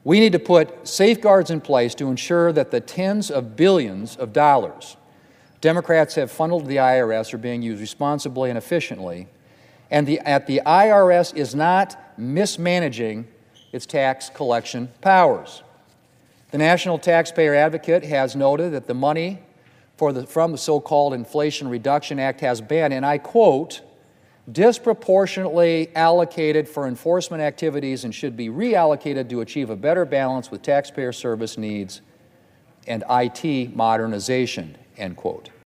We need to put safeguards in place to ensure that the tens of billions of dollars Democrats have funneled to the IRS are being used responsibly and efficiently, and the IRS is not mismanaging its tax collection powers. The National Taxpayer Advocate has noted that the money from the so-called Inflation Reduction Act has been, and I quote, disproportionately allocated for enforcement activities and should be reallocated to achieve a better balance with taxpayer service needs and IT modernization, end quote.